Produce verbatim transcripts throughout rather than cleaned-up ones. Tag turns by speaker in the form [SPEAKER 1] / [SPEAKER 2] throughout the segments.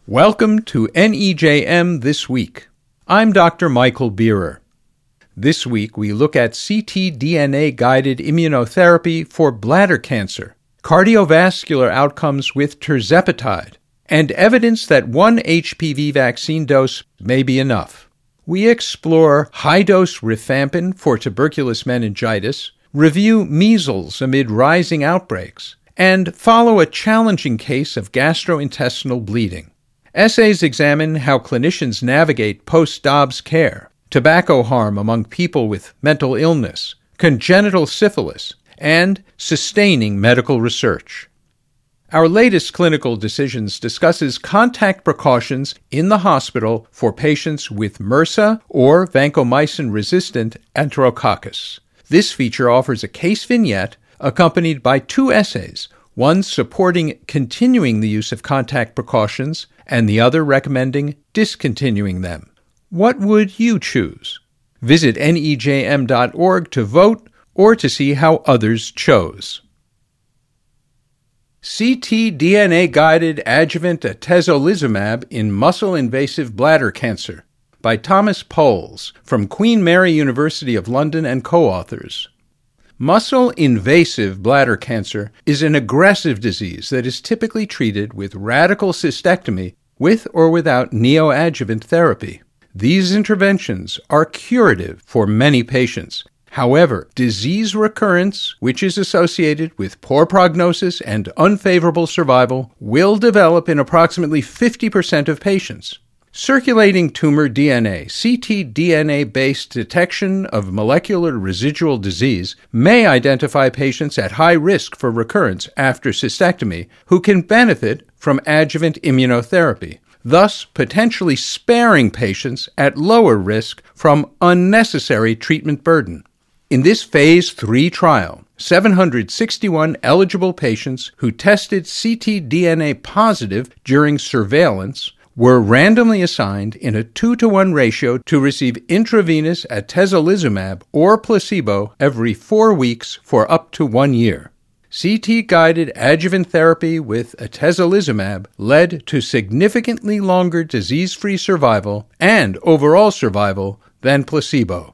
[SPEAKER 1] Welcome to N E J M This Week. I'm Doctor Michael Bierer. This week we look at ctDNA-guided immunotherapy for bladder cancer, cardiovascular outcomes with tirzepatide, and evidence that one H P V vaccine dose may be enough. We explore high-dose rifampin for tuberculous meningitis, review measles amid rising outbreaks, and follow a challenging case of gastrointestinal bleeding. Essays examine how clinicians navigate post-Dobbs care, tobacco harm among people with mental illness, congenital syphilis, and sustaining medical research. Our latest clinical decisions discusses contact precautions in the hospital for patients with MRSA or vancomycin-resistant enterococcus. This feature offers a case vignette accompanied by two essays, one supporting continuing the use of contact precautions and the other recommending discontinuing them. What would you choose? Visit N E J M dot org to vote or to see how others chose. ctDNA-guided adjuvant atezolizumab in muscle-invasive bladder cancer by Thomas Poles from Queen Mary University of London and co-authors. Muscle-invasive bladder cancer is an aggressive disease that is typically treated with radical cystectomy with or without neoadjuvant therapy. These interventions are curative for many patients. However, disease recurrence, which is associated with poor prognosis and unfavorable survival, will develop in approximately fifty percent of patients. Circulating tumor D N A, ctDNA-based detection of molecular residual disease, may identify patients at high risk for recurrence after cystectomy who can benefit from adjuvant immunotherapy, thus potentially sparing patients at lower risk from unnecessary treatment burden. In this Phase three trial, seven hundred sixty-one eligible patients who tested ctDNA positive during surveillance were randomly assigned in a two to one ratio to receive intravenous atezolizumab or placebo every four weeks for up to one year. C T-guided adjuvant therapy with atezolizumab led to significantly longer disease-free survival and overall survival than placebo.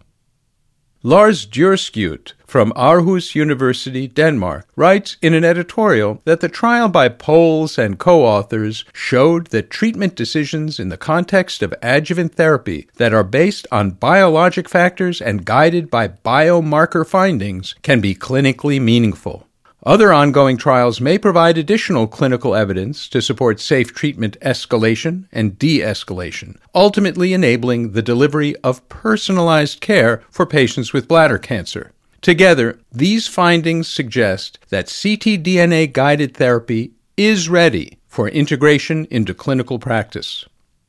[SPEAKER 1] Lars Djurskjut from Aarhus University, Denmark, writes in an editorial that the trial by Poles and co-authors showed that treatment decisions in the context of adjuvant therapy that are based on biologic factors and guided by biomarker findings can be clinically meaningful. Other ongoing trials may provide additional clinical evidence to support safe treatment escalation and de-escalation, ultimately enabling the delivery of personalized care for patients with bladder cancer. Together, these findings suggest that ctDNA-guided therapy is ready for integration into clinical practice.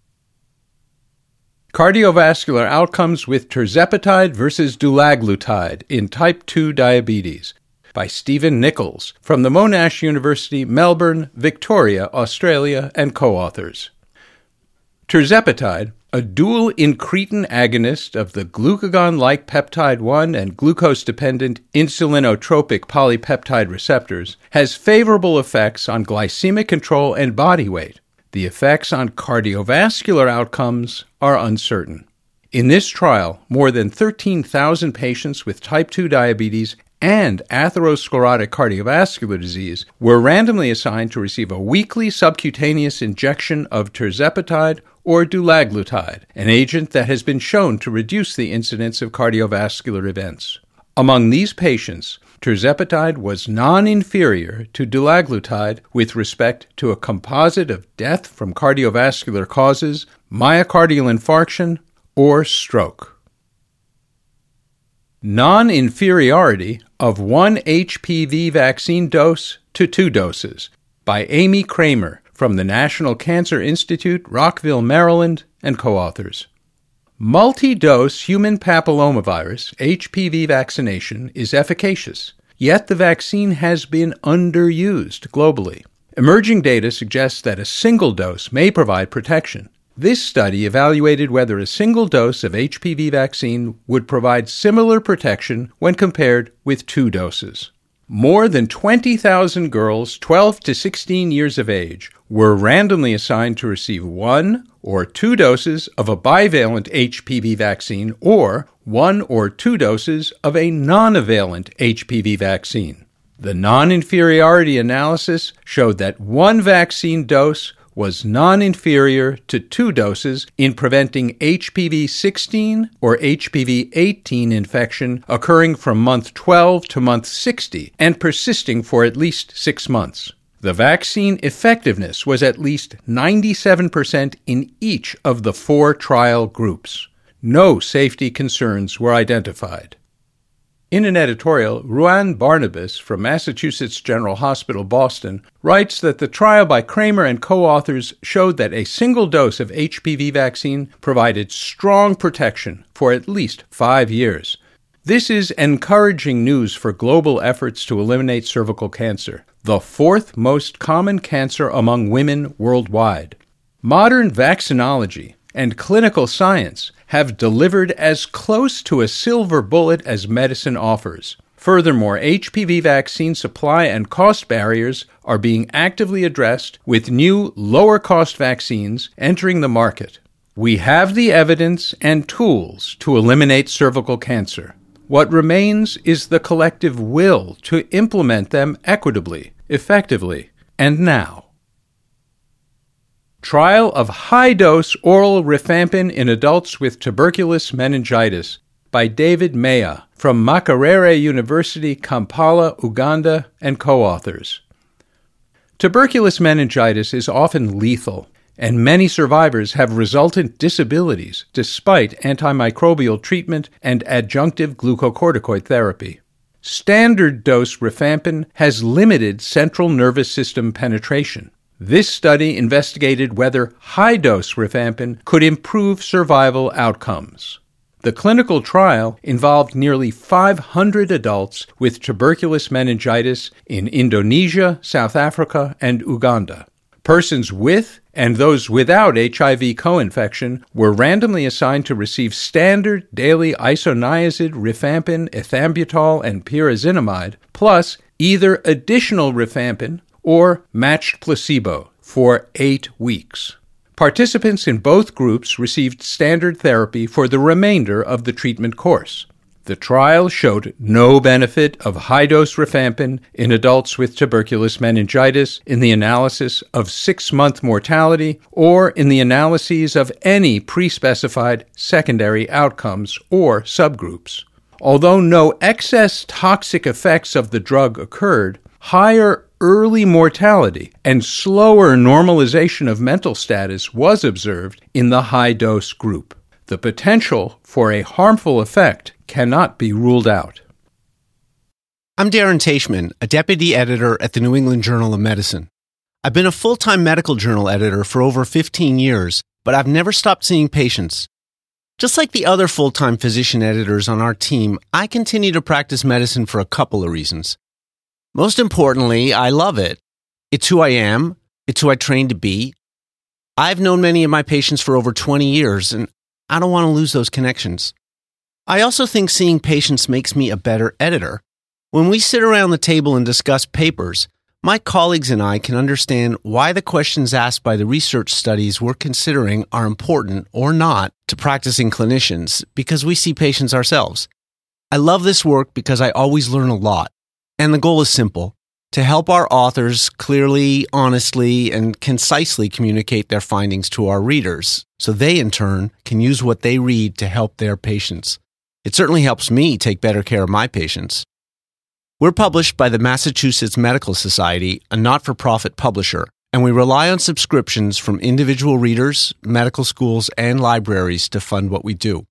[SPEAKER 1] Cardiovascular outcomes with tirzepatide versus dulaglutide in type two diabetes by Stephen Nichols from the Monash University, Melbourne, Victoria, Australia, and co-authors. Tirzepatide, a dual incretin agonist of the glucagon-like peptide one and glucose-dependent insulinotropic polypeptide receptors, has favorable effects on glycemic control and body weight. The effects on cardiovascular outcomes are uncertain. In this trial, more than thirteen thousand patients with type two diabetes and atherosclerotic cardiovascular disease were randomly assigned to receive a weekly subcutaneous injection of tirzepatide or dulaglutide, an agent that has been shown to reduce the incidence of cardiovascular events. Among these patients, tirzepatide was non-inferior to dulaglutide with respect to a composite of death from cardiovascular causes, myocardial infarction, or stroke. Non-inferiority of one H P V vaccine dose to two doses by Amy Kramer from the National Cancer Institute, Rockville, Maryland, and co-authors. Multi-dose human papillomavirus H P V vaccination is efficacious, yet the vaccine has been underused globally. Emerging data suggests that a single dose may provide protection. This study evaluated whether a single dose of H P V vaccine would provide similar protection when compared with two doses. More than twenty thousand girls twelve to sixteen years of age were randomly assigned to receive one or two doses of a bivalent H P V vaccine or one or two doses of a nonavalent H P V vaccine. The non-inferiority analysis showed that one vaccine dose was non-inferior to two doses in preventing H P V sixteen or H P V eighteen infection occurring from month twelve to month sixty and persisting for at least six months. The vaccine effectiveness was at least ninety-seven percent in each of the four trial groups. No safety concerns were identified. In an editorial, Ruan Barnabas from Massachusetts General Hospital, Boston, writes that the trial by Kramer and co-authors showed that a single dose of H P V vaccine provided strong protection for at least five years. This is encouraging news for global efforts to eliminate cervical cancer, the fourth most common cancer among women worldwide. Modern vaccinology and clinical science have delivered as close to a silver bullet as medicine offers. Furthermore, H P V vaccine supply and cost barriers are being actively addressed with new, lower-cost vaccines entering the market. We have the evidence and tools to eliminate cervical cancer. What remains is the collective will to implement them equitably, effectively, and now. Trial of high-dose oral rifampin in adults with tuberculous meningitis by David Maya from Makerere University, Kampala, Uganda, and co-authors. Tuberculous meningitis is often lethal, and many survivors have resultant disabilities despite antimicrobial treatment and adjunctive glucocorticoid therapy. Standard dose rifampin has limited central nervous system penetration. This study investigated whether high-dose rifampin could improve survival outcomes. The clinical trial involved nearly five hundred adults with tuberculous meningitis in Indonesia, South Africa, and Uganda. Persons with and those without H I V co-infection were randomly assigned to receive standard daily isoniazid, rifampin, ethambutol, and pyrazinamide, plus either additional rifampin or matched placebo for eight weeks. Participants in both groups received standard therapy for the remainder of the treatment course. The trial showed no benefit of high-dose rifampin in adults with tuberculous meningitis in the analysis of six-month mortality or in the analyses of any pre-specified secondary outcomes or subgroups. Although no excess toxic effects of the drug occurred, higher early mortality and slower normalization of mental status was observed in the high-dose group. The potential for a harmful effect cannot be ruled out.
[SPEAKER 2] I'm Darren Teichman, a deputy editor at the New England Journal of Medicine. I've been a full-time medical journal editor for over fifteen years, but I've never stopped seeing patients. Just like the other full-time physician editors on our team, I continue to practice medicine for a couple of reasons. Most importantly, I love it. It's who I am. It's who I trained to be. I've known many of my patients for over twenty years, and I don't want to lose those connections. I also think seeing patients makes me a better editor. When we sit around the table and discuss papers, my colleagues and I can understand why the questions asked by the research studies we're considering are important or not to practicing clinicians because we see patients ourselves. I love this work because I always learn a lot. And the goal is simple, to help our authors clearly, honestly, and concisely communicate their findings to our readers, so they, in turn, can use what they read to help their patients. It certainly helps me take better care of my patients. We're published by the Massachusetts Medical Society, a not-for-profit publisher, and we rely on subscriptions from individual readers, medical schools, and libraries to fund what we do.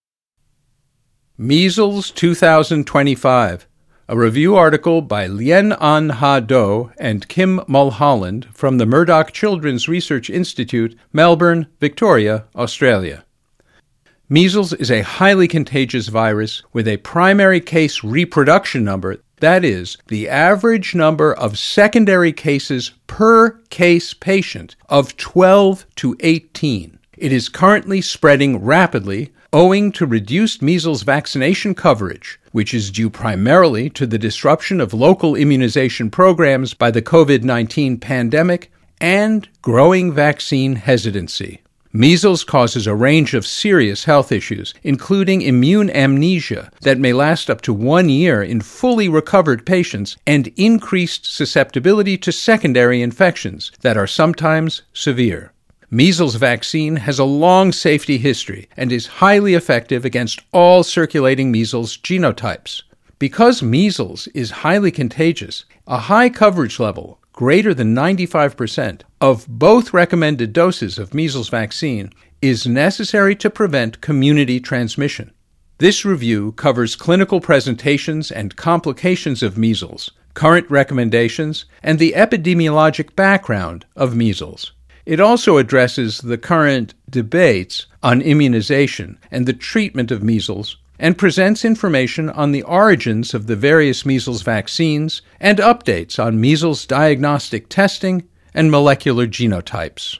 [SPEAKER 1] Measles two thousand twenty-five. A review article by Lien An Ha Do and Kim Mulholland from the Murdoch Children's Research Institute, Melbourne, Victoria, Australia. Measles is a highly contagious virus with a primary case reproduction number, that is, the average number of secondary cases per case patient, of twelve to eighteen. It is currently spreading rapidly owing to reduced measles vaccination coverage, which is due primarily to the disruption of local immunization programs by the covid nineteen pandemic and growing vaccine hesitancy. Measles causes a range of serious health issues, including immune amnesia that may last up to one year in fully recovered patients and increased susceptibility to secondary infections that are sometimes severe. Measles vaccine has a long safety history and is highly effective against all circulating measles genotypes. Because measles is highly contagious, a high coverage level, greater than ninety-five percent, of both recommended doses of measles vaccine is necessary to prevent community transmission. This review covers clinical presentations and complications of measles, current recommendations, and the epidemiologic background of measles. It also addresses the current debates on immunization and the treatment of measles, and presents information on the origins of the various measles vaccines and updates on measles diagnostic testing and molecular genotypes.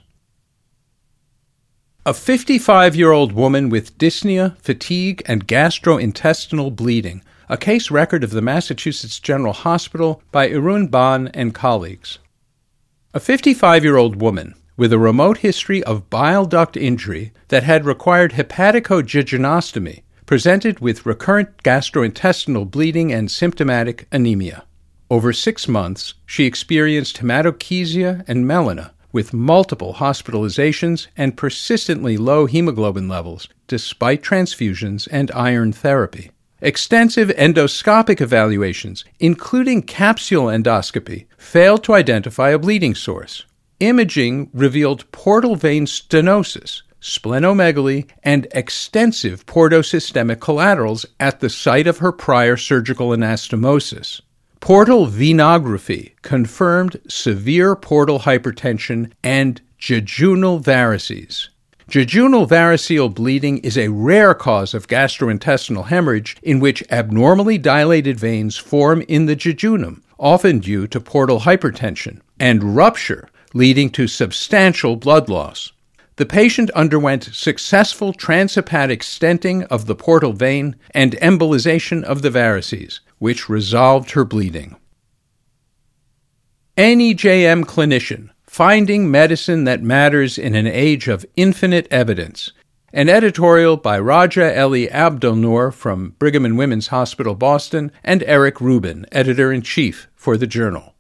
[SPEAKER 1] A fifty-five-year-old woman with dyspnea, fatigue, and gastrointestinal bleeding, a case record of the Massachusetts General Hospital by Arun Ban and colleagues. A fifty-five-year-old woman with a remote history of bile duct injury that had required hepaticojejunostomy presented with recurrent gastrointestinal bleeding and symptomatic anemia. Over six months, she experienced hematochezia and melena with multiple hospitalizations and persistently low hemoglobin levels despite transfusions and iron therapy. Extensive endoscopic evaluations, including capsule endoscopy, failed to identify a bleeding source. Imaging revealed portal vein stenosis, splenomegaly, and extensive portosystemic collaterals at the site of her prior surgical anastomosis. Portal venography confirmed severe portal hypertension and jejunal varices. Jejunal variceal bleeding is a rare cause of gastrointestinal hemorrhage in which abnormally dilated veins form in the jejunum, often due to portal hypertension, and rupture, leading to substantial blood loss. The patient underwent successful transhepatic stenting of the portal vein and embolization of the varices, which resolved her bleeding. N E J M clinician, finding medicine that matters in an age of infinite evidence. An editorial by Raja Eli Abdelnour from Brigham and Women's Hospital, Boston, and Eric Rubin, editor-in-chief for the journal.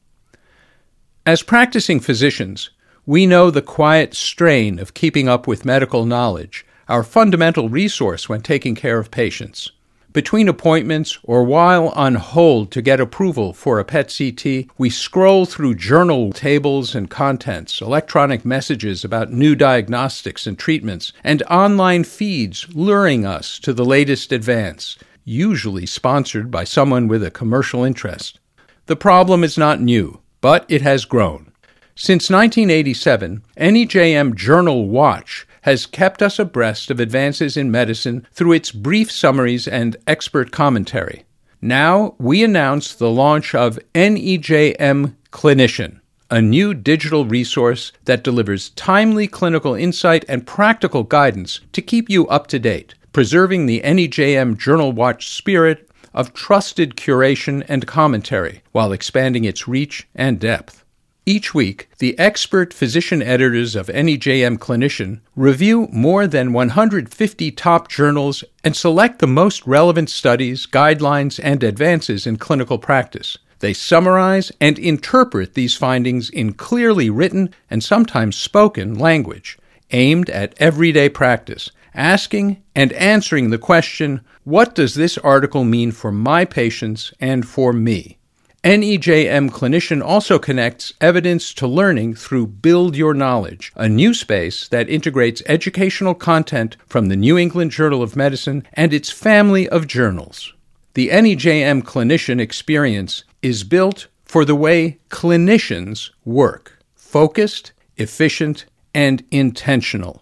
[SPEAKER 1] As practicing physicians, we know the quiet strain of keeping up with medical knowledge, our fundamental resource when taking care of patients. Between appointments or while on hold to get approval for a P E T C T, we scroll through journal tables and contents, electronic messages about new diagnostics and treatments, and online feeds luring us to the latest advance, usually sponsored by someone with a commercial interest. The problem is not new, but it has grown. Since nineteen eighty-seven, N E J M Journal Watch has kept us abreast of advances in medicine through its brief summaries and expert commentary. Now, we announce the launch of N E J M Clinician, a new digital resource that delivers timely clinical insight and practical guidance to keep you up to date, preserving the N E J M Journal Watch spirit of trusted curation and commentary while expanding its reach and depth. Each week, the expert physician editors of N E J M Clinician review more than one hundred fifty top journals and select the most relevant studies, guidelines, and advances in clinical practice. They summarize and interpret these findings in clearly written and sometimes spoken language, aimed at everyday practice, asking and answering the question, what does this article mean for my patients and for me? N E J M Clinician also connects evidence to learning through Build Your Knowledge, a new space that integrates educational content from the New England Journal of Medicine and its family of journals. The N E J M Clinician experience is built for the way clinicians work, focused, efficient, and intentional.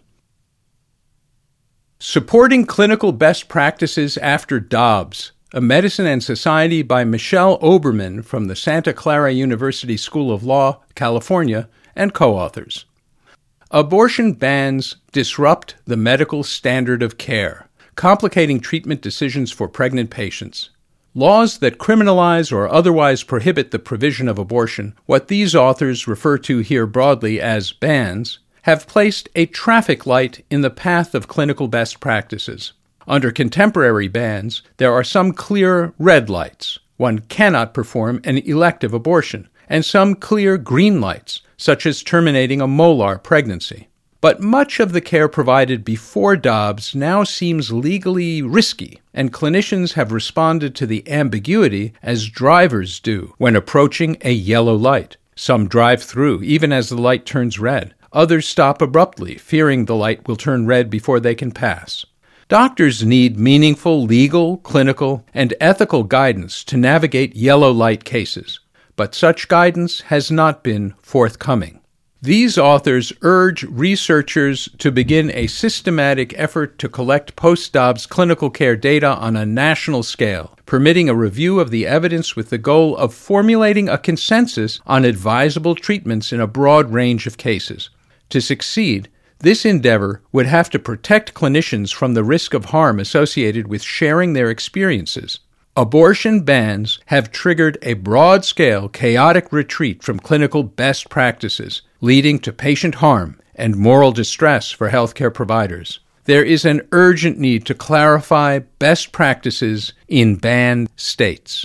[SPEAKER 1] Supporting Clinical Best Practices After Dobbs, A Medicine and Society by Michelle Oberman from the Santa Clara University School of Law, California, and co-authors. Abortion bans disrupt the medical standard of care, complicating treatment decisions for pregnant patients. Laws that criminalize or otherwise prohibit the provision of abortion, what these authors refer to here broadly as bans, have placed a traffic light in the path of clinical best practices. Under contemporary bans, there are some clear red lights. One cannot perform an elective abortion, and some clear green lights, such as terminating a molar pregnancy. But much of the care provided before Dobbs now seems legally risky, and clinicians have responded to the ambiguity as drivers do when approaching a yellow light. Some drive through, even as the light turns red. Others stop abruptly, fearing the light will turn red before they can pass. Doctors need meaningful legal, clinical, and ethical guidance to navigate yellow light cases, but such guidance has not been forthcoming. These authors urge researchers to begin a systematic effort to collect post-Dobbs clinical care data on a national scale, permitting a review of the evidence with the goal of formulating a consensus on advisable treatments in a broad range of cases. To succeed, this endeavor would have to protect clinicians from the risk of harm associated with sharing their experiences. Abortion bans have triggered a broad-scale, chaotic retreat from clinical best practices, leading to patient harm and moral distress for healthcare providers. There is an urgent need to clarify best practices in banned states.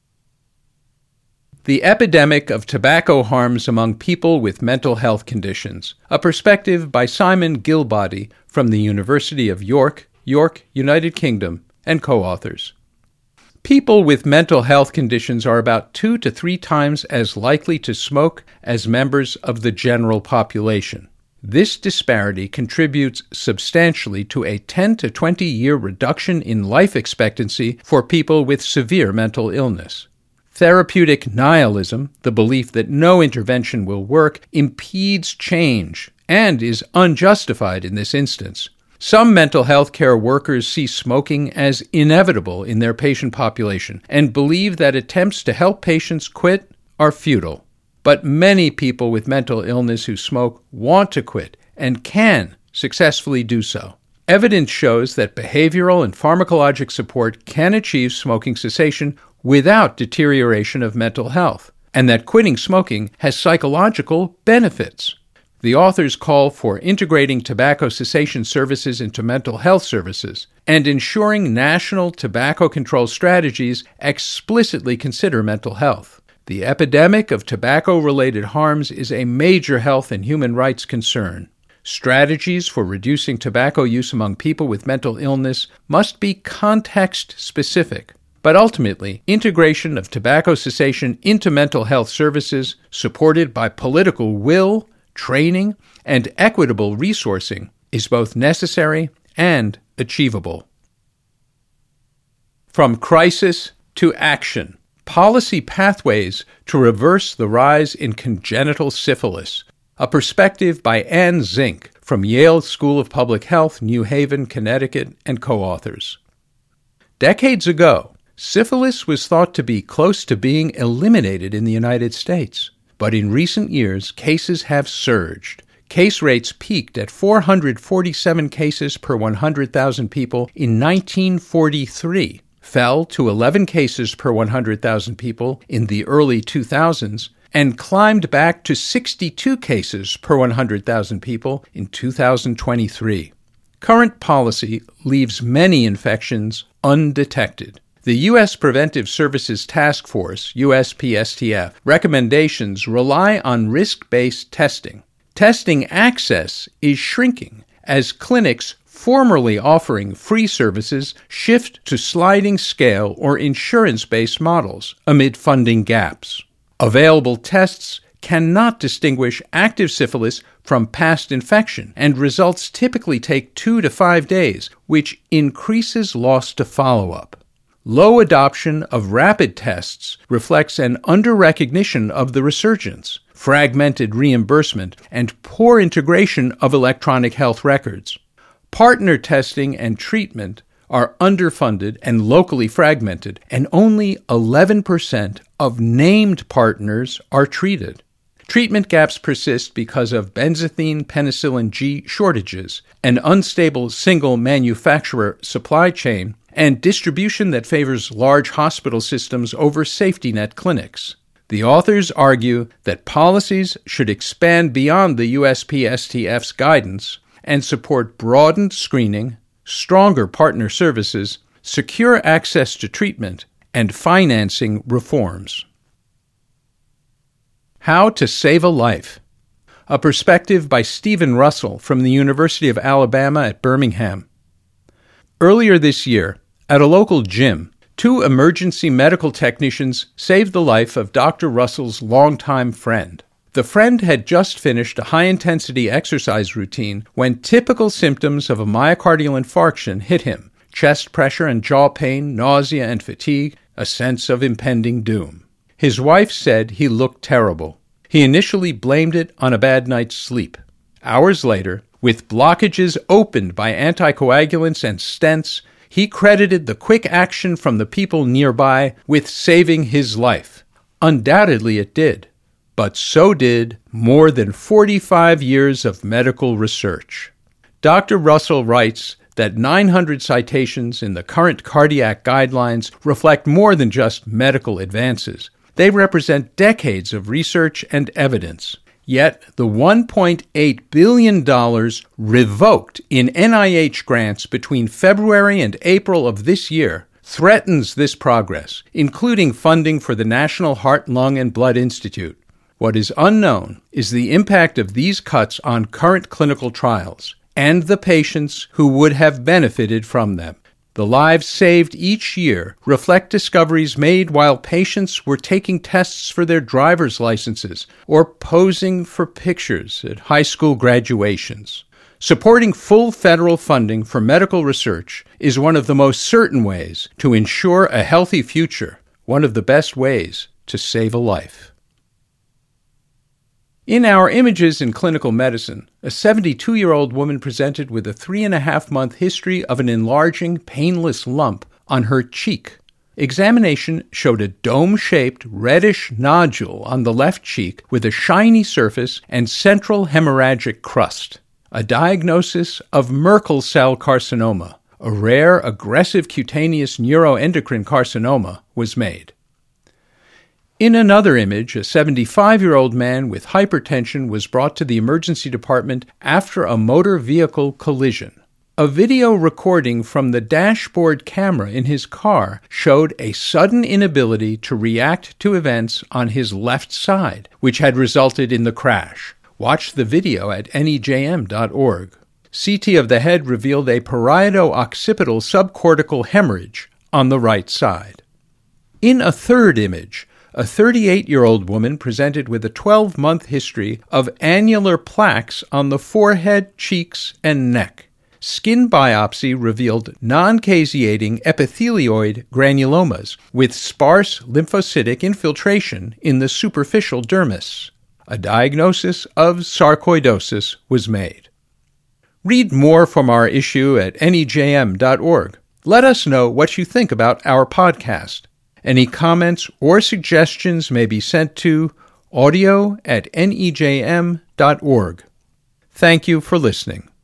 [SPEAKER 1] The epidemic of tobacco harms among people with mental health conditions, a perspective by Simon Gilbody from the University of York, York, United Kingdom, and co-authors. People with mental health conditions are about two to three times as likely to smoke as members of the general population. This disparity contributes substantially to a ten to twenty year reduction in life expectancy for people with severe mental illness. Therapeutic nihilism, the belief that no intervention will work, impedes change and is unjustified in this instance. Some mental health care workers see smoking as inevitable in their patient population and believe that attempts to help patients quit are futile. But many people with mental illness who smoke want to quit and can successfully do so. Evidence shows that behavioral and pharmacologic support can achieve smoking cessation without deterioration of mental health, and that quitting smoking has psychological benefits. The authors call for integrating tobacco cessation services into mental health services and ensuring national tobacco control strategies explicitly consider mental health. The epidemic of tobacco-related harms is a major health and human rights concern. Strategies for reducing tobacco use among people with mental illness must be context-specific. But ultimately, integration of tobacco cessation into mental health services, supported by political will, training, and equitable resourcing, is both necessary and achievable. From crisis to action. Policy pathways to reverse the rise in congenital syphilis. A perspective by Anne Zink from Yale School of Public Health, New Haven, Connecticut, and co-authors. Decades ago, syphilis was thought to be close to being eliminated in the United States. But in recent years, cases have surged. Case rates peaked at four hundred forty-seven cases per one hundred thousand people in nineteen forty-three, fell to eleven cases per one hundred thousand people in the early two thousands, and climbed back to sixty-two cases per one hundred thousand people in two thousand twenty-three. Current policy leaves many infections undetected. The U S Preventive Services Task Force, U S P S T F, recommendations rely on risk-based testing. Testing access is shrinking as clinics formerly offering free services shift to sliding scale or insurance-based models amid funding gaps. Available tests cannot distinguish active syphilis from past infection, and results typically take two to five days, which increases loss to follow-up. Low adoption of rapid tests reflects an under-recognition of the resurgence, fragmented reimbursement, and poor integration of electronic health records. Partner testing and treatment are underfunded and locally fragmented, and only eleven percent of named partners are treated. Treatment gaps persist because of benzathine penicillin G shortages, an unstable single manufacturer supply chain, and distribution that favors large hospital systems over safety net clinics. The authors argue that policies should expand beyond the U S P S T F's guidance and support broadened screening, stronger partner services, secure access to treatment, and financing reforms. How to Save a Life. A perspective by Stephen Russell from the University of Alabama at Birmingham. Earlier this year, at a local gym, two emergency medical technicians saved the life of Doctor Russell's longtime friend. The friend had just finished a high-intensity exercise routine when typical symptoms of a myocardial infarction hit him: chest pressure and jaw pain, nausea and fatigue, a sense of impending doom. His wife said he looked terrible. He initially blamed it on a bad night's sleep. Hours later, with blockages opened by anticoagulants and stents, he credited the quick action from the people nearby with saving his life. Undoubtedly it did, but so did more than forty-five years of medical research. Doctor Russell writes that nine hundred citations in the current cardiac guidelines reflect more than just medical advances. They represent decades of research and evidence. Yet the one point eight billion dollars revoked in N I H grants between February and April of this year threatens this progress, including funding for the National Heart, Lung, and Blood Institute. What is unknown is the impact of these cuts on current clinical trials and the patients who would have benefited from them. The lives saved each year reflect discoveries made while patients were taking tests for their driver's licenses or posing for pictures at high school graduations. Supporting full federal funding for medical research is one of the most certain ways to ensure a healthy future, one of the best ways to save a life. In our Images in Clinical Medicine, a seventy-two-year-old woman presented with a three-and-a-half-month history of an enlarging, painless lump on her cheek. Examination showed a dome-shaped, reddish nodule on the left cheek with a shiny surface and central hemorrhagic crust. A diagnosis of Merkel cell carcinoma, a rare, aggressive cutaneous neuroendocrine carcinoma, was made. In another image, a seventy-five-year-old man with hypertension was brought to the emergency department after a motor vehicle collision. A video recording from the dashboard camera in his car showed a sudden inability to react to events on his left side, which had resulted in the crash. Watch the video at N E J M dot org. C T of the head revealed a parieto-occipital subcortical hemorrhage on the right side. In a third image, a thirty-eight-year-old woman presented with a twelve-month history of annular plaques on the forehead, cheeks, and neck. Skin biopsy revealed non-caseating epithelioid granulomas with sparse lymphocytic infiltration in the superficial dermis. A diagnosis of sarcoidosis was made. Read more from our issue at N E J M dot org. Let us know what you think about our podcast. Any comments or suggestions may be sent to audio at N E J M dot org. Thank you for listening.